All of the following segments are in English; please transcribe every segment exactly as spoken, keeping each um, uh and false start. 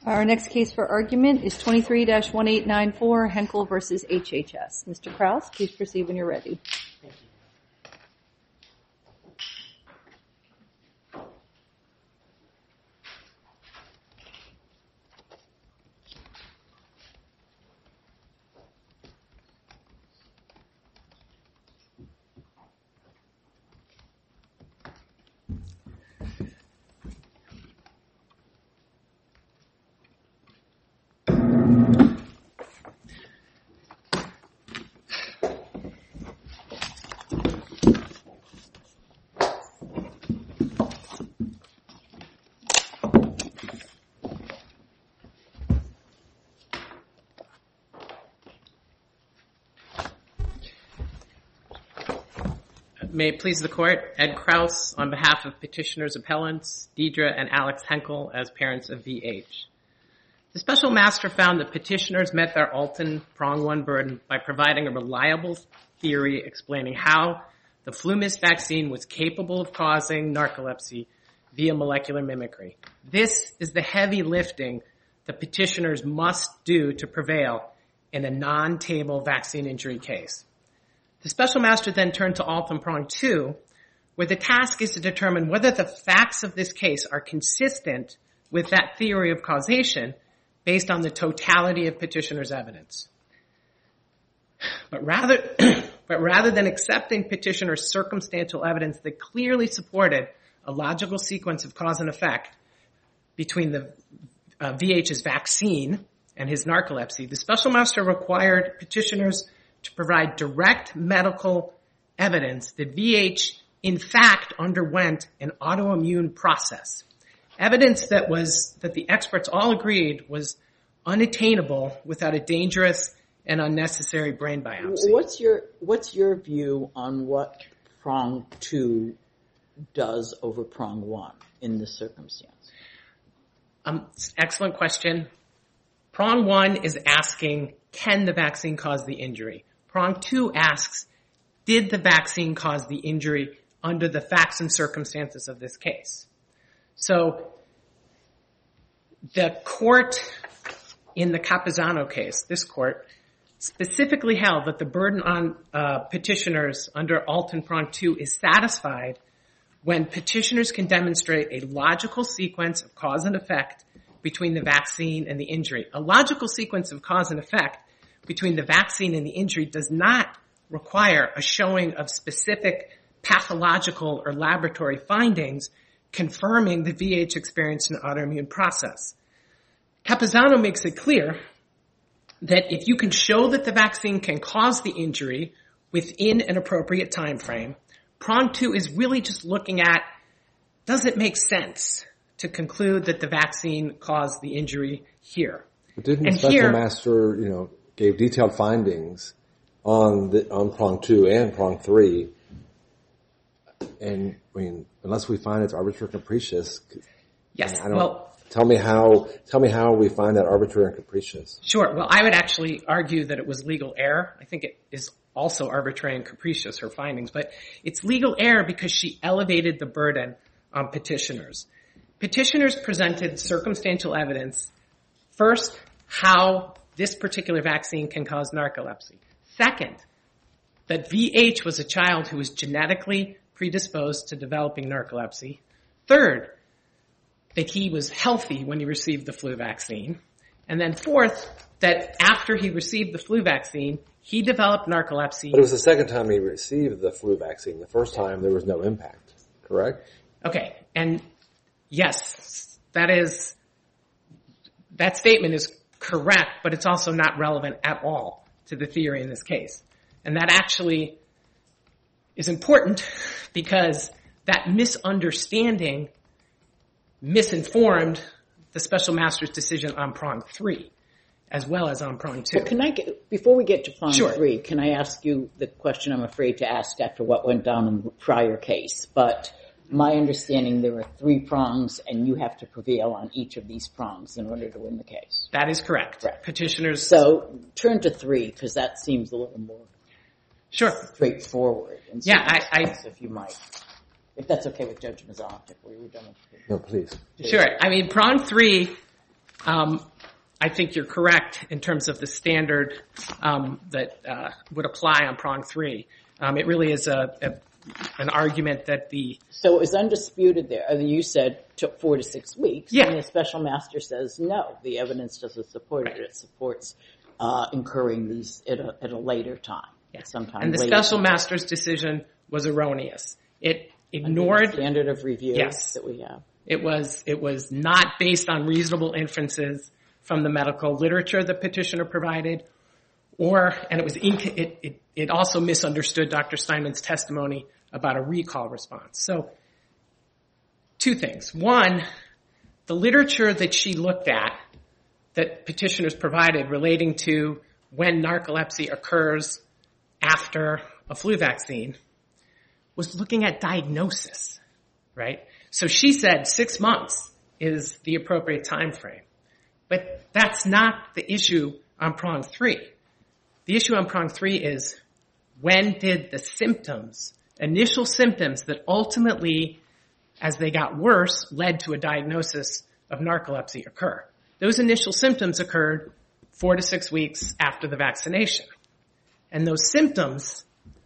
Our next case for argument is twenty-three dash one eight nine four, Henkel versus H H S. Mister Krause, please proceed when you're ready. Thank you. May it please the Court, Ed Krause on behalf of petitioners appellants, Deidre and Alex Henkel as parents of V H. The special master found that petitioners met their Alton prong one burden by providing a reliable theory explaining how the flu-mist vaccine was capable of causing narcolepsy via molecular mimicry. This is the heavy lifting the petitioners must do to prevail in a non-table vaccine injury case. The special master then turned to Alton prong two, where the task is to determine whether the facts of this case are consistent with that theory of causation based on the totality of petitioners' evidence. But rather, but rather than accepting petitioners' circumstantial evidence that clearly supported a logical sequence of cause and effect between the uh, V H's vaccine and his narcolepsy, the special master required petitioners to provide direct medical evidence that V H in fact underwent an autoimmune process. Evidence that was, that the experts all agreed was unattainable without a dangerous and unnecessary brain biopsy. What's your, what's your view on what prong two does over prong one in this circumstance? Um, excellent question. Prong one is asking, can the vaccine cause the injury? Prong two asks, did the vaccine cause the injury under the facts and circumstances of this case? So the court in the Capizano case, this court, specifically held that the burden on uh, petitioners under Alton prong two is satisfied when petitioners can demonstrate a logical sequence of cause and effect between the vaccine and the injury. A logical sequence of cause and effect between the vaccine and the injury does not require a showing of specific pathological or laboratory findings confirming that V H experienced an autoimmune process. Capizano makes it clear that if you can show that the vaccine can cause the injury within an appropriate time frame, prong two is really just looking at, does it make sense to conclude that the vaccine caused the injury here? But didn't and the special here, master, you know, gave detailed findings on the on prong two and prong three, and I mean, unless we find it's arbitrary and capricious, yes. I don't, well, tell me how tell me how we find that arbitrary and capricious. Sure. Well, I would actually argue that it was legal error. I think it is also arbitrary and capricious, her findings, but it's legal error because she elevated the burden on petitioners. Petitioners presented circumstantial evidence. First, how this particular vaccine can cause narcolepsy. Second, that V H was a child who was genetically predisposed to developing narcolepsy. Third, that he was healthy when he received the flu vaccine. And then fourth, that after he received the flu vaccine, he developed narcolepsy. But it was the second time he received the flu vaccine. The first time there was no impact, correct? Okay, and yes, that is, that statement is correct, but it's also not relevant at all to the theory in this case. And that actually is important because that misunderstanding misinformed the special master's decision on prong three, as well as on prong two. Well, can I get, before we get to prong sure. three, can I ask you the question I'm afraid to ask after what went down in the prior case? But my understanding, there are three prongs, and you have to prevail on each of these prongs in order to win the case. That is correct. Correct. Petitioners. So turn to three, because that seems a little more sure. straightforward. In yeah, I, I. If you might, if that's okay with Judge Mazzotti, if we were done with it. No, please. Sure. I mean, prong three um, I think you're correct in terms of the standard um, that uh, would apply on prong three. Um, it really is a, a an argument that the So it was undisputed there. Uh, You said took four to six weeks. Yeah. And the special master says, no, the evidence doesn't support Right. it. It supports uh, incurring these at a, at a later time. yeah. Sometime and the later. special master's decision was erroneous. It Under ignored the standard of review Yes. that we have. It was it was not based on reasonable inferences from the medical literature the petitioner provided, or and it was inc- it, it it also misunderstood Doctor Steinman's testimony about a recall response. So, two things: one, the literature that she looked at that petitioners provided relating to when narcolepsy occurs after a flu vaccine was looking at diagnosis, right? So she said six months is the appropriate time frame. But that's not the issue on prong three. The issue on prong three is when did the symptoms, initial symptoms that ultimately, as they got worse, led to a diagnosis of narcolepsy occur. Those initial symptoms occurred four to six weeks after the vaccination. And those symptoms,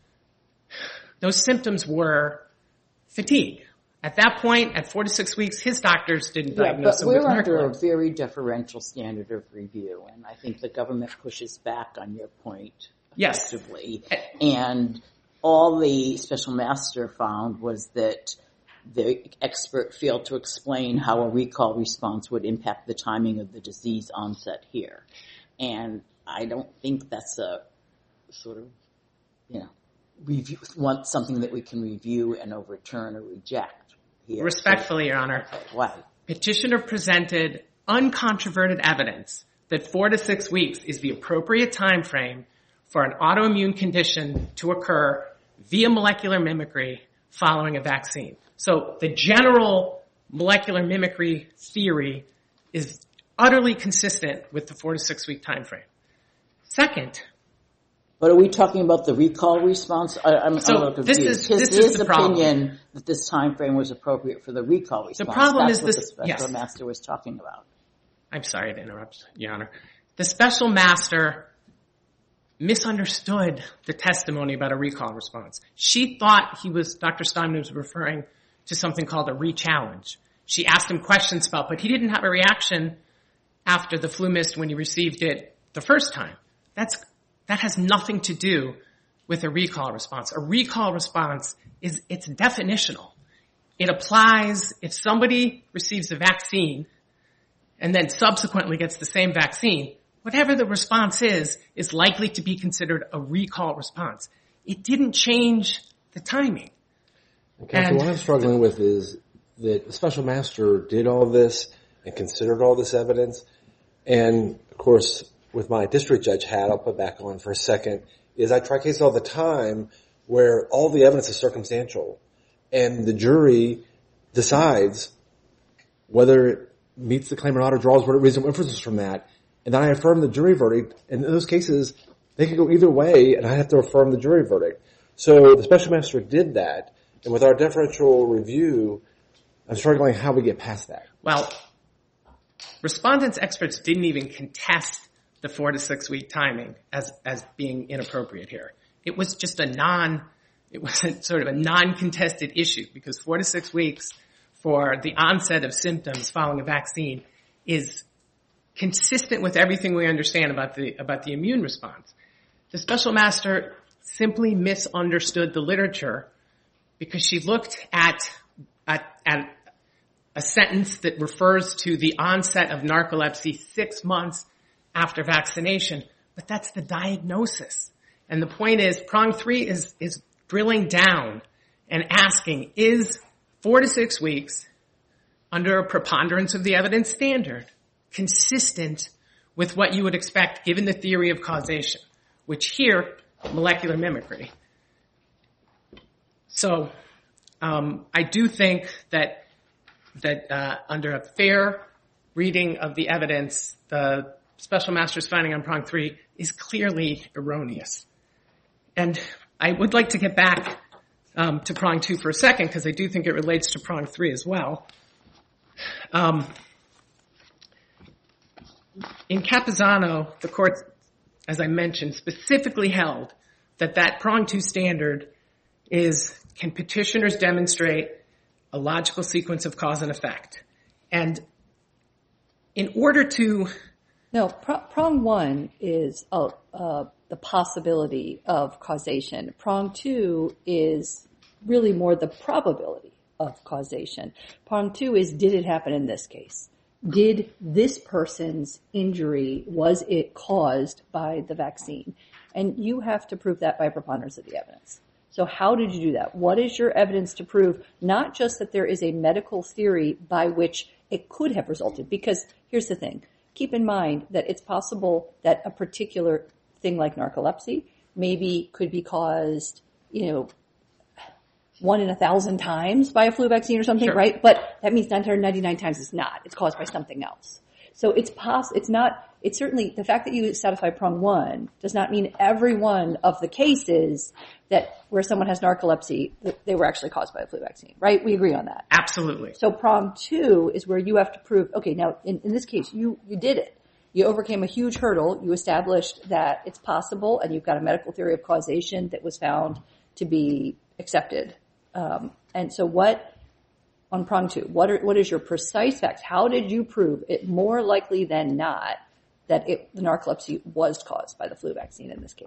those symptoms were fatigue. At that point, at four to six weeks, his doctors didn't Yeah, diagnose but him with we're under a narcolepsy. very deferential standard of review, and I think the government pushes back on your point Yes. effectively. And all the special master found was that the expert failed to explain how a recall response would impact the timing of the disease onset here. And I don't think that's a sort of, you know, review, want something that we can review and overturn or reject here. Respectfully, Your Honor, Why? petitioner presented uncontroverted evidence that four to six weeks is the appropriate time frame for an autoimmune condition to occur via molecular mimicry following a vaccine. So the general molecular mimicry theory is utterly consistent with the four to six week time frame. Second, But are we talking about the recall response? I, I'm, So I'm a little this confused. is- his, this is his the problem. opinion that this time frame was appropriate for the recall response. problem That's is what this- the special yes. master was talking about. I'm sorry to interrupt, Your Honor. The special master misunderstood the testimony about a recall response. She thought he was, Doctor Steinman was referring to something called a re-challenge. She asked him questions about, but he didn't have a reaction after the flu mist when he received it the first time. That's, that has nothing to do with a recall response. A recall response is, it's definitional. It applies if somebody receives a vaccine and then subsequently gets the same vaccine, whatever the response is, is likely to be considered a recall response. It didn't change the timing. Okay, so And- what I'm struggling with is that the special master did all this and considered all this evidence. And, of course, with my district judge hat, I'll put back on for a second, is I try cases all the time where all the evidence is circumstantial. And the jury decides whether it meets the claim or not or draws reasonable inferences from that. And then I affirm the jury verdict. And in those cases, they can go either way, and I have to affirm the jury verdict. So the special master did that. And with our deferential review, I'm struggling how we get past that. Well, respondents' experts didn't even contest the four to six week timing as, as being inappropriate here. It was just a non, it was a, sort of a non-contested issue because four to six weeks for the onset of symptoms following a vaccine is consistent with everything we understand about the, about the immune response. The special master simply misunderstood the literature because she looked at, at, at a sentence that refers to the onset of narcolepsy six months after vaccination, but that's the diagnosis. And the point is, prong three is, is drilling down and asking, is four to six weeks under a preponderance of the evidence standard consistent with what you would expect given the theory of causation, which here, molecular mimicry. So um, I do think that that uh, under a fair reading of the evidence, the special master's finding on prong three is clearly erroneous. And I would like to get back um, to prong two for a second because I do think it relates to prong three as well. Um, in Capizano, the court, as I mentioned, specifically held that that prong two standard is, can petitioners demonstrate a logical sequence of cause and effect? And in order to... No, pr- prong one is uh, uh, the possibility of causation. Prong two is really more the probability of causation. Prong two is, did it happen in this case? Did this person's injury, was it caused by the vaccine? And you have to prove that by preponderance of the evidence. So how did you do that? What is your evidence to prove not just that there is a medical theory by which it could have resulted? Because here's the thing. Keep in mind that it's possible that a particular thing like narcolepsy maybe could be caused, you know, one in a thousand times by a flu vaccine or something, sure. right? But that means nine hundred ninety-nine times it's not. It's caused by something else. So it's poss- It's not. It's certainly the fact that you satisfy prong one does not mean every one of the cases that where someone has narcolepsy that they were actually caused by a flu vaccine, right? We agree on that. Absolutely. So prong two is where you have to prove. Okay, now in, in this case, you you did it. You overcame a huge hurdle. You established that it's possible, and you've got a medical theory of causation that was found to be accepted. Um, and so what, on prong two, what are, what is your precise facts? How did you prove it more likely than not that it, the narcolepsy was caused by the flu vaccine in this case?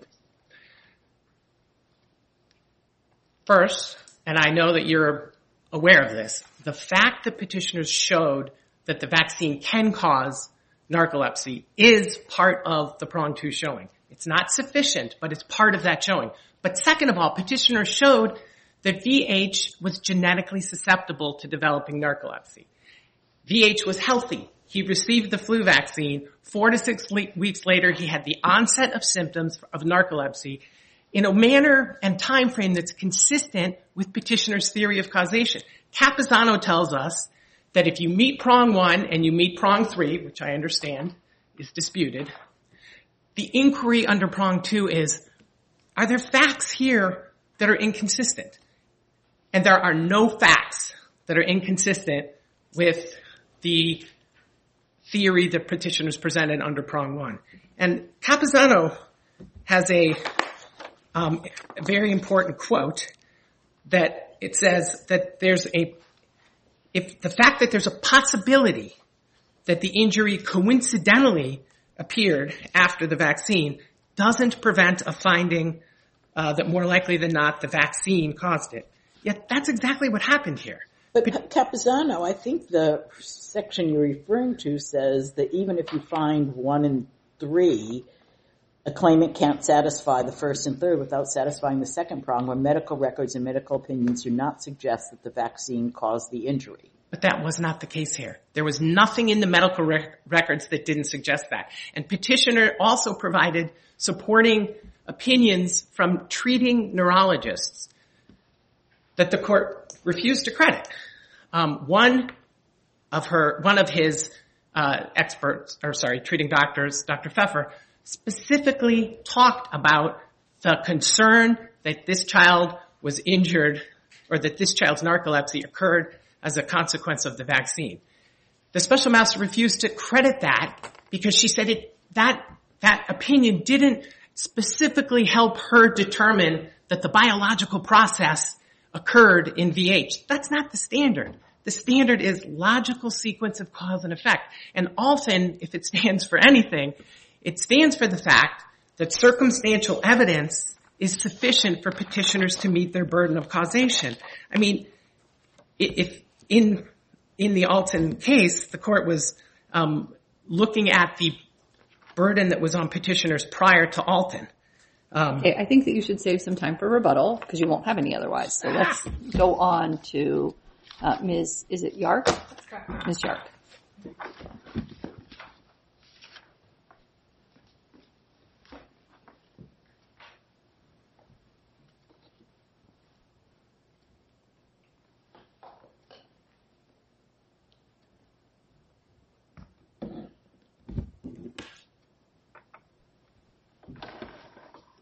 First, and I know that you're aware of this, the fact that petitioners showed that the vaccine can cause narcolepsy is part of the prong two showing. It's not sufficient, but it's part of that showing. But second of all, petitioners showed that V H was genetically susceptible to developing narcolepsy. V H was healthy. He received the flu vaccine. Four to six le- weeks later, he had the onset of symptoms of narcolepsy in a manner and time frame that's consistent with petitioner's theory of causation. Capizano tells us that if you meet prong one and you meet prong three, which I understand is disputed, the inquiry under prong two is, are there facts here that are inconsistent? And there are no facts that are inconsistent with the theory that petitioners presented under prong one. And Capizano has a, um, a very important quote that it says that there's a, if the fact that there's a possibility that the injury coincidentally appeared after the vaccine doesn't prevent a finding uh, that more likely than not the vaccine caused it. Yet that's exactly what happened here. But Capizano, I think the section you're referring to says that even if you find one and three, a claimant can't satisfy the first and third without satisfying the second prong, where medical records and medical opinions do not suggest that the vaccine caused the injury. But that was not the case here. There was nothing in the medical rec- records that didn't suggest that. And petitioner also provided supporting opinions from treating neurologists that the court refused to credit. Um, one of her, one of his uh, experts, or sorry, treating doctors, Doctor Pfeffer, specifically talked about the concern that this child was injured, or that this child's narcolepsy occurred as a consequence of the vaccine. The special master refused to credit that because she said it, that that opinion didn't specifically help her determine that the biological process occurred in V H. That's not the standard. The standard is logical sequence of cause and effect. And often, if it stands for anything, it stands for the fact that circumstantial evidence is sufficient for petitioners to meet their burden of causation. I mean, if in in the Alton case, the court was um, looking at the burden that was on petitioners prior to Alton. Um, Okay, I think that you should save some time for rebuttal because you won't have any otherwise. So let's go on to uh, Miz Is it Yark? That's correct. Miz Yark.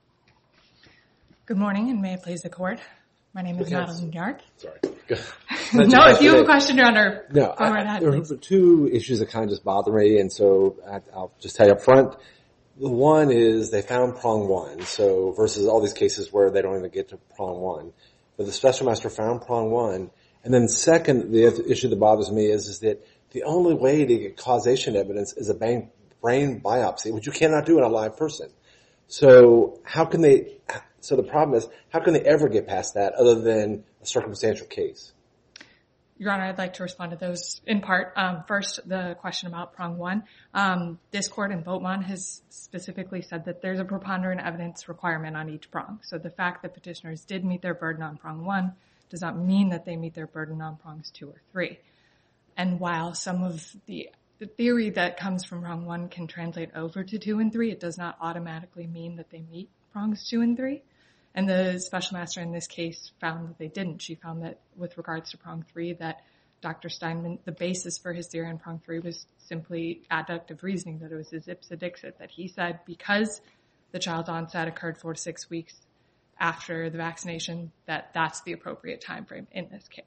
Good morning, and may it please the court. My name is Okay. Madeline Yark. Sorry. No, if you have a question, Your Honor, no, go I, right ahead, there please. are two issues that kind of just bother me, and so I, I'll just tell you up front. The one is they found prong one, so versus all these cases where they don't even get to prong one. But the special master found prong one, and then second, the other issue that bothers me is, is that the only way to get causation evidence is a brain, brain biopsy, which you cannot do in a live person. So how can they, so the problem is, how can they ever get past that other than a circumstantial case? Your Honor, I'd like to respond to those in part. Um, first, the question about prong one. Um, this court in Boatmont has specifically said that there's a preponderant evidence requirement on each prong. So the fact that petitioners did meet their burden on prong one does not mean that they meet their burden on prongs two or three. And while some of the, the theory that comes from prong one can translate over to two and three, it does not automatically mean that they meet prongs two and three. And the special master in this case found that they didn't. She found that with regards to prong three, that Doctor Steinman, the basis for his theory on prong three was simply adductive reasoning, that it was his ipsa dixit, that he said because the child's onset occurred four to six weeks after the vaccination, that that's the appropriate time frame in this case.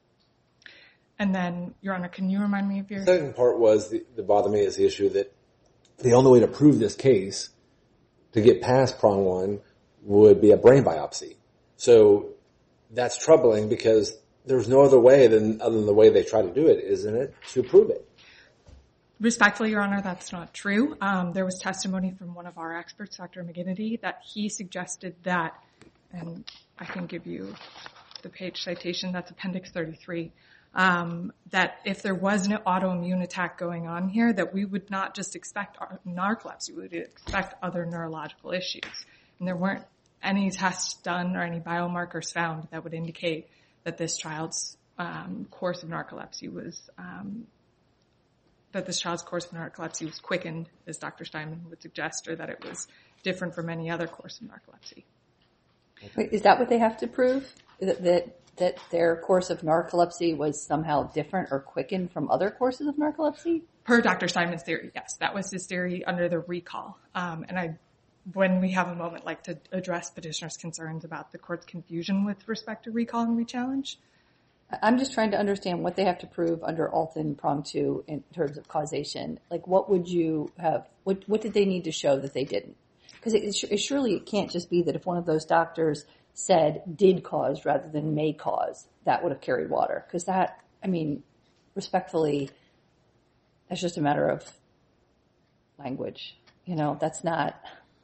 And then, Your Honor, can you remind me of your... The second part was, the, the bother me is the issue that the only way to prove this case, to get past prong one, would be a brain biopsy. So that's troubling because there's no other way than other than the way they try to do it, isn't it, to prove it? Respectfully, Your Honor, that's not true. Um, there was testimony from one of our experts, Doctor McGinnity, that he suggested that, and I can give you the page citation, that's Appendix thirty-three, um, that if there was an autoimmune attack going on here, that we would not just expect narcolepsy, we would expect other neurological issues. And there weren't any tests done or any biomarkers found that would indicate that this child's um, course of narcolepsy was um, that this child's course of narcolepsy was quickened, as Doctor Steinman would suggest, or that it was different from any other course of narcolepsy. Wait, is that what they have to prove? That, that that their course of narcolepsy was somehow different or quickened from other courses of narcolepsy? Per Doctor Steinman's theory, yes. That was his theory under the recall. Um, and I when we have a moment, like to address petitioners' concerns about the court's confusion with respect to recall and rechallenge. I'm just trying to understand what they have to prove under Alton prong two in terms of causation. Like, what would you have, what, what did they need to show that they didn't? Because it, it, surely it can't just be that if one of those doctors said did cause rather than may cause, that would have carried water. Because that, I mean, respectfully, that's just a matter of language. You know, that's not...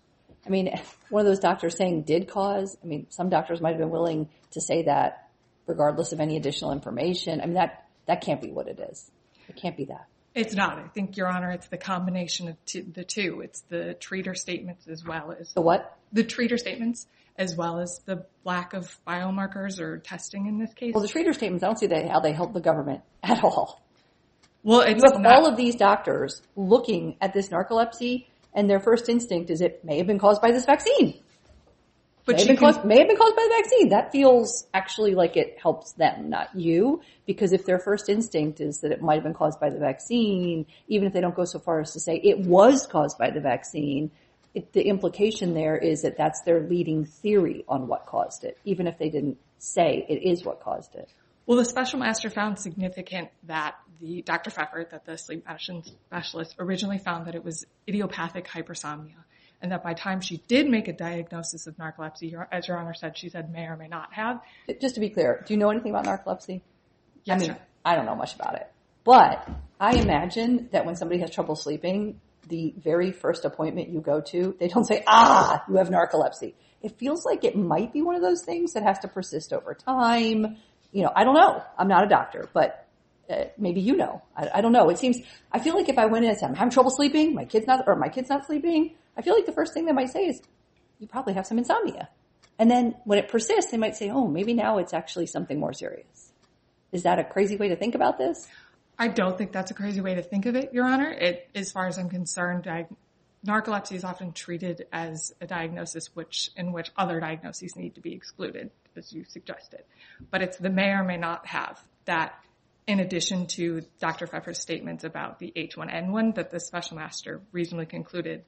I mean, one of those doctors saying did cause, I mean, some doctors might have been willing to say that regardless of any additional information. I mean, that, that can't be what it is. It can't be that. It's not. I think, Your Honor, it's the combination of t- the two. It's the treater statements as well as... The what? The treater statements as well as the lack of biomarkers or testing in this case. Well, the treater statements, I don't see that, how they help the government at all. Well, it's you have not- all of these doctors looking at this narcolepsy, and their first instinct is it may have been caused by this vaccine. But may have, been can- caused, may have been caused by the vaccine. That feels actually like it helps them, not you. Because if their first instinct is that it might have been caused by the vaccine, even if they don't go so far as to say it was caused by the vaccine, it, the implication there is that that's their leading theory on what caused it, even if they didn't say it is what caused it. Well, the special master found significant that the Doctor Pfeffer, that the sleep medicine specialist, originally found that it was idiopathic hypersomnia, and that by the time she did make a diagnosis of narcolepsy, as Your Honor said, she said may or may not have. Just to be clear, do you know anything about narcolepsy? Yes, I mean, sir. I don't know much about it. But I imagine that when somebody has trouble sleeping, the very first appointment you go to, they don't say, ah, you have narcolepsy. It feels like it might be one of those things that has to persist over time. You know, I don't know. I'm not a doctor, but uh, maybe you know. I, I don't know. It seems, I feel like if I went in and said, I'm having trouble sleeping, my kid's not, or my kid's not sleeping, I feel like the first thing they might say is, you probably have some insomnia. And then when it persists, they might say, oh, maybe now it's actually something more serious. Is that a crazy way to think about this? I don't think that's a crazy way to think of it, Your Honor. It, as far as I'm concerned, diag- narcolepsy is often treated as a diagnosis which, in which other diagnoses need to be excluded, as you suggested. But it's the may or may not have that, in addition to Doctor Pfeffer's statements about the H one N one, that the special master reasonably concluded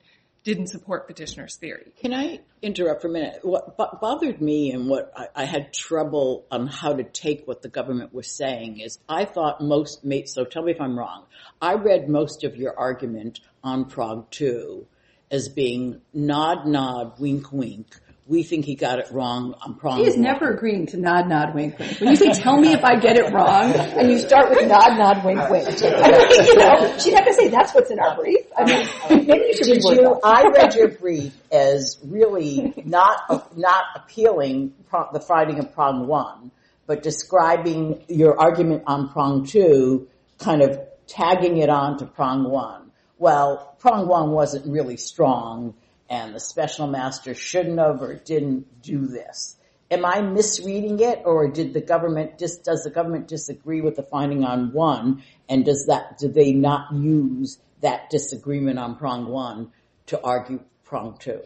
didn't support petitioner's theory. Can I interrupt for a minute? What bo- bothered me and what I, I had trouble on how to take what the government was saying is I thought most, so tell me if I'm wrong, I read most of your argument on prong two as being nod, nod, wink, wink. We think he got it wrong on prong She is one. never agreeing to nod, nod, wink, wink. When you say, tell me if I get it wrong, and you start with nod, nod, wink, wink. I mean, you know, she's not going to say that's what's in our brief. I mean, maybe you should Did reword you, that. I read your brief as really not, not appealing pro- the finding of prong one, but describing your argument on prong two, kind of tagging it on to prong one. Well, prong one wasn't really strong, and the special master shouldn't have or didn't do this. Am I misreading it, or did the government just does the government disagree with the finding on one, and does that do they not use that disagreement on prong one to argue prong two?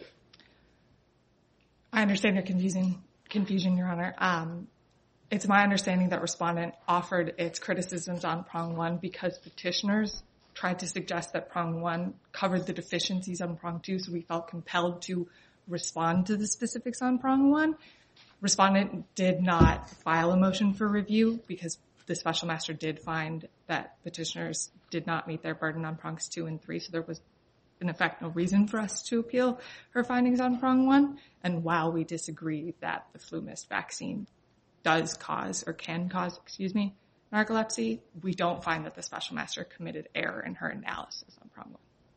I understand your confusing confusion, Your Honor. Um, it's my understanding that respondent offered its criticisms on prong one because petitioners tried to suggest that prong one covered the deficiencies on prong two, so we felt compelled to respond to the specifics on prong one. Respondent did not file a motion for review because the special master did find that petitioners did not meet their burden on prongs two and three, so there was, in effect, no reason for us to appeal her findings on prong one. And while we disagree that the flu mist vaccine does cause, or can cause, excuse me, narcolepsy, we don't find that the special master committed error in her analysis on prong one.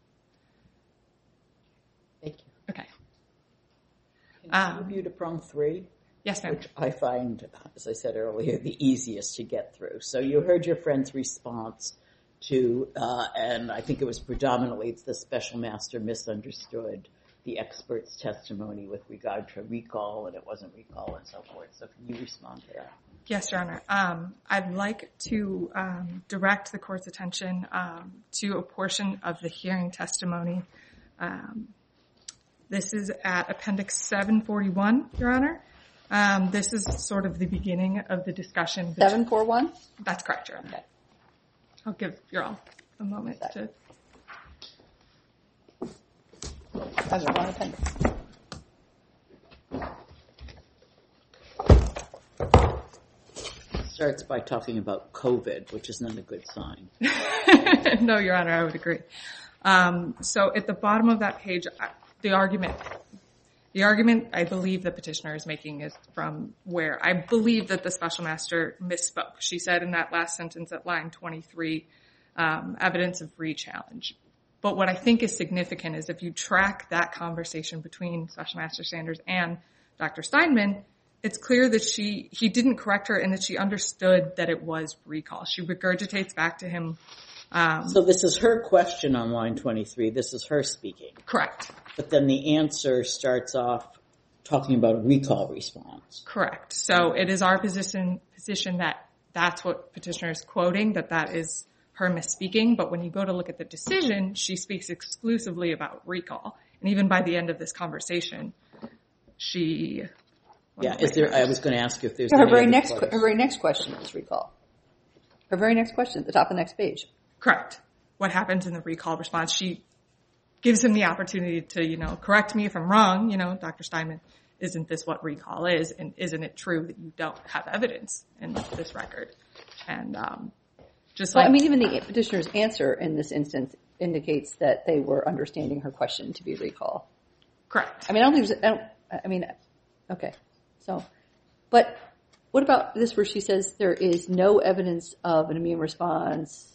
Thank you. Okay. Can Um, you review to prong three? Yes, ma'am. Which I find, as I said earlier, the easiest to get through. So you heard your friend's response to, uh, and I think it was predominantly the special master misunderstood the expert's testimony with regard to recall, and it wasn't recall and so forth. So can you respond to that? Yes, Your Honor. Um, I'd like to um, direct the court's attention um, to a portion of the hearing testimony. Um, this is at Appendix seven forty-one, Your Honor. Um, this is sort of the beginning of the discussion. between- seven four one? That's correct, Your Honor. Okay. I'll give you all a moment to... That's a wrong appendix. Starts by talking about COVID, which is not a good sign. No, Your Honor, I would agree. Um, so at the bottom of that page, I- the argument, the argument I believe the petitioner is making is from where I believe that the special master misspoke. She said in that last sentence at line twenty-three, um, evidence of re-challenge. But what I think is significant is if you track that conversation between Special Master Sanders and Doctor Steinman, it's clear that she he didn't correct her and that she understood that it was recall. She regurgitates back to him. Um, So this is her question on line twenty-three. This is her speaking. correct. But then the answer starts off talking about a recall response. Correct. So it is our position position that that's what petitioner is quoting, that that is her misspeaking. But when you go to look at the decision, she speaks exclusively about recall. And even by the end of this conversation, she... Yeah, is there, I was going to ask you if there's Her any very other next, place. her very next question is recall. Her very next question at the top of the next page. Correct. What happens in the recall response? She gives him the opportunity to, you know, correct me if I'm wrong. You know, Doctor Steinman, isn't this what recall is? And isn't it true that you don't have evidence in this record? And um, just Well, like... I mean, even the petitioner's answer in this instance indicates that they were understanding her question to be recall. Correct. I mean, I don't think there's, I don't, I mean, okay. So, but what about this where she says there is no evidence of an immune response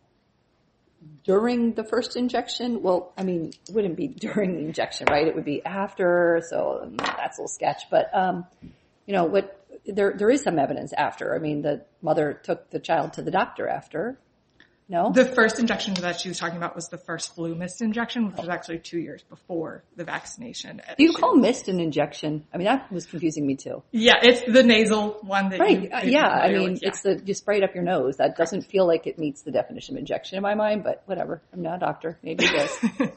during the first injection? Well, I mean, it wouldn't be during the injection, right? It would be after, so um, that's a little sketch. But, um, you know, what there there is some evidence after. I mean, the mother took the child to the doctor after. No? The first injection that she was talking about was the first flu mist injection, which was actually two years before the vaccination. Do you call mist an injection? I mean, that was confusing me too. Yeah, it's the nasal one that Right. you... Uh, that yeah. you're I familiar mean, with, yeah. it's the, you spray it up your nose. That doesn't feel like it meets the definition of injection in my mind, but whatever. I'm not a doctor. Maybe it does.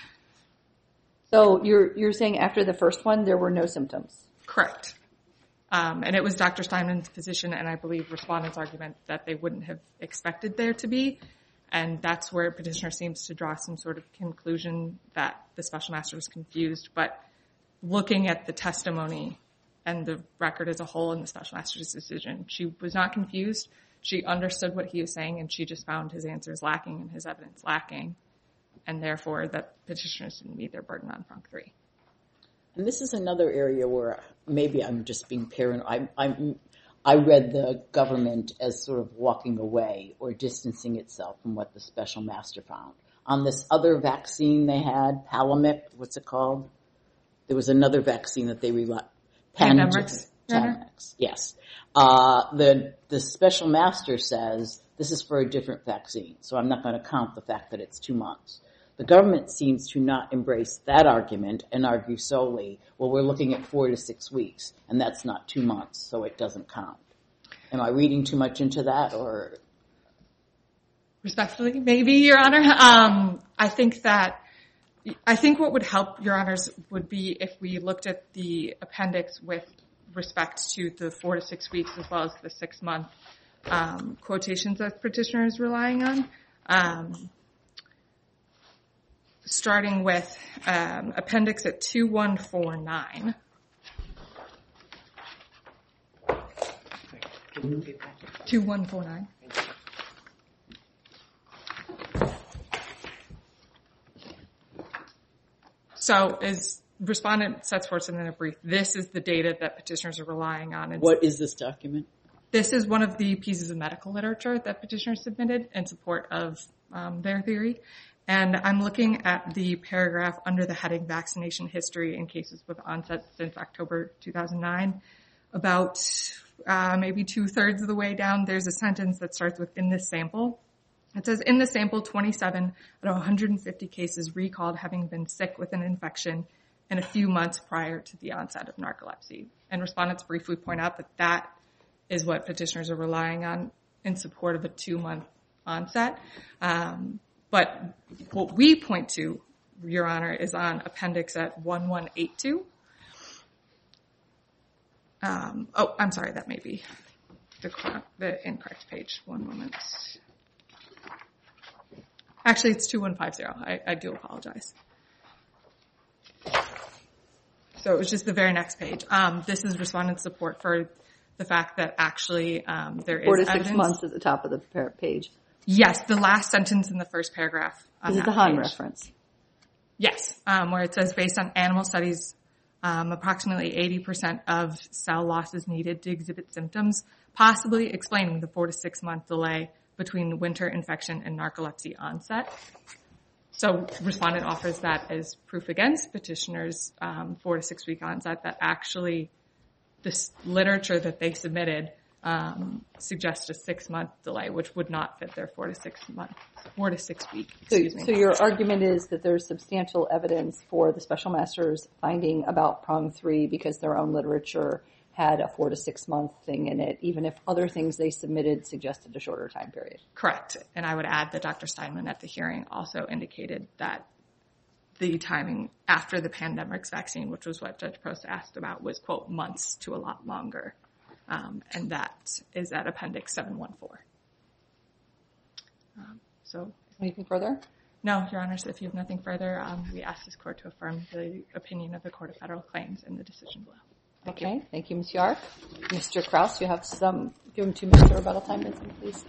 So you're, you're saying after the first one, there were no symptoms? Correct. Um, and it was Doctor Steinman's position, and I believe respondent's argument, that they wouldn't have expected there to be. And that's where petitioner seems to draw some sort of conclusion that the special master was confused. But looking at the testimony and the record as a whole in the special master's decision, she was not confused. She understood what he was saying, and she just found his answers lacking and his evidence lacking, and therefore that petitioners didn't meet their burden on prong three. And this is another area where maybe I'm just being paranoid. I'm, I'm, I read the government as sort of walking away or distancing itself from what the special master found. On this other vaccine they had, Palamic, what's it called? There was another vaccine that they relied. Pandemics. Pandemics, yes. Uh, the the special master says this is for a different vaccine, so I'm not going to count the fact that it's two months. The government seems to not embrace that argument and argue solely, well, we're looking at four to six weeks, and that's not two months, so it doesn't count. Am I reading too much into that, or? Respectfully, maybe, Your Honor. Um, I think that, I think what would help, Your Honors, would be if we looked at the appendix with respect to the four to six weeks as well as the six month um, quotations that petitioner is relying on. Um, starting with um, appendix at two one four nine. two one four nine. So as respondent sets forth in a brief, this is the data that petitioners are relying on. And what is this document? This is one of the pieces of medical literature that petitioners submitted in support of um, their theory. And I'm looking at the paragraph under the heading vaccination history in cases with onset since October two thousand nine. About uh, maybe two-thirds of the way down, there's a sentence that starts with, in this sample. It says, in the sample, twenty-seven out of one hundred fifty cases recalled having been sick with an infection in a few months prior to the onset of narcolepsy. And respondents briefly point out that that is what petitioners are relying on in support of a two-month onset. Um, but what we point to, Your Honor, is on appendix at one one eight two. Um, oh, I'm sorry, that may be the, the incorrect page. One moment. Actually, it's two one five zero. I, I do apologize. So it was just the very next page. Um, this is respondent support for the fact that actually um, there is Four to evidence. six months at the top of the page. Yes, the last sentence in the first paragraph. On This is that the Hahn page. reference. Yes, um, where it says based on animal studies, um, approximately eighty percent of cell loss is needed to exhibit symptoms, possibly explaining the four to six month delay between winter infection and narcolepsy onset. So respondent offers that as proof against petitioners' um, four to six week onset that actually this literature that they submitted um, suggests a six month delay, which would not fit their four to six month, four to six week. So, Excuse me. so your argument is that there's substantial evidence for the special master's finding about prong three because their own literature had a four to six month thing in it, even if other things they submitted suggested a shorter time period. Correct. And I would add that Doctor Steinman at the hearing also indicated that the timing after the pandemic's vaccine, which was what Judge Prost asked about, was, quote, months to a lot longer. Um, and that is at Appendix seven one four. Um, so, Anything further? no, Your Honors, if you have nothing further, um, we ask this Court to affirm the opinion of the Court of Federal Claims in the decision below. Thank Okay, you. thank you, Miz Yark. Mister Krause, you have some, give him two minutes of rebuttal time, Vincent, please.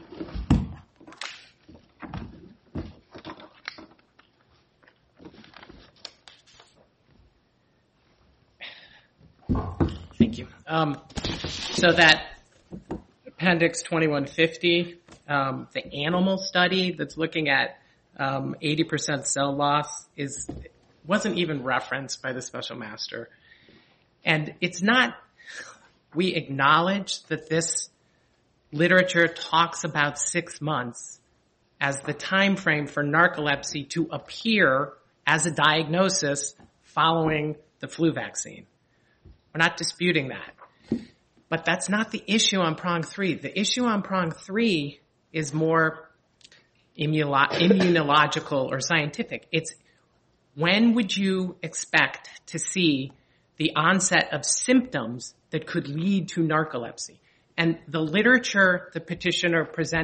Thank you. Um, so that Appendix twenty-one fifty, um, the animal study that's looking at um, eighty percent cell loss is wasn't even referenced by the special master. And it's not, we acknowledge that this literature talks about six months as the time frame for narcolepsy to appear as a diagnosis following the flu vaccine. We're not disputing that. But that's not the issue on prong three. The issue on prong three is more immuno- immunological or scientific. It's when would you expect to see the onset of symptoms that could lead to narcolepsy? And the literature the petitioner presented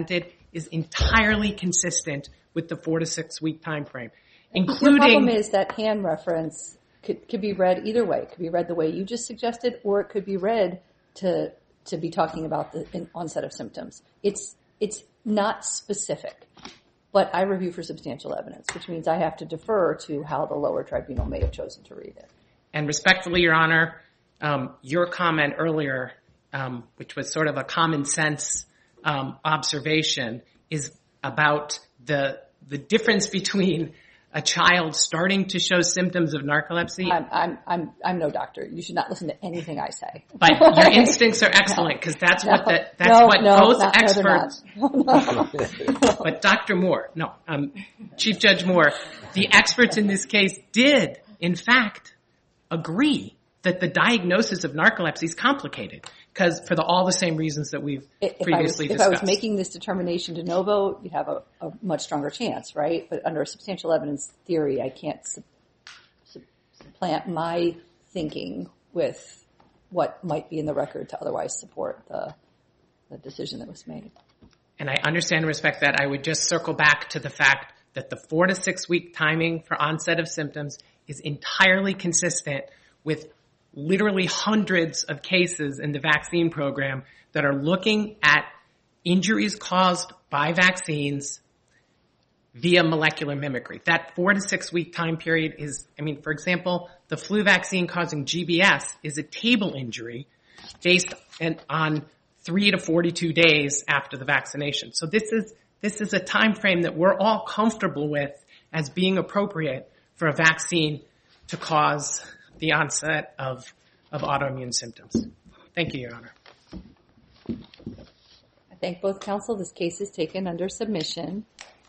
is entirely consistent with the four to six week time frame, The including... problem is that hand reference could, could be read either way. It could be read the way you just suggested, or it could be read to to be talking about the onset of symptoms. It's it's not specific, but I review for substantial evidence, which means I have to defer to how the lower tribunal may have chosen to read it. And respectfully, Your Honor, um, your comment earlier, um, which was sort of a common sense um, observation, is about the the difference between a child starting to show symptoms of narcolepsy. I'm I'm I'm I'm no doctor. You should not listen to anything I say. But your instincts are excellent because that's No, what the, that's no, what no, both not, experts. No, they're not. But Doctor Moore, no, um, Chief Judge Moore, the experts in this case did, in fact, agree that the diagnosis of narcolepsy is complicated because for the, all the same reasons that we've If previously I was, if discussed. I was making this determination de novo, you'd have a, a much stronger chance, right? But under a substantial evidence theory, I can't sub, sub, supplant my thinking with what might be in the record to otherwise support the, the decision that was made. And I understand and respect that. I would just circle back to the fact that the four to six week timing for onset of symptoms is entirely consistent with literally hundreds of cases in the vaccine program that are looking at injuries caused by vaccines via molecular mimicry. That four to six week time period is, I mean, for example, the flu vaccine causing G B S is a table injury based on three to forty-two days after the vaccination. So this is, this is a time frame that we're all comfortable with as being appropriate for a vaccine to cause the onset of, of autoimmune symptoms. Thank you, Your Honor. I thank both counsel. This case is taken under submission.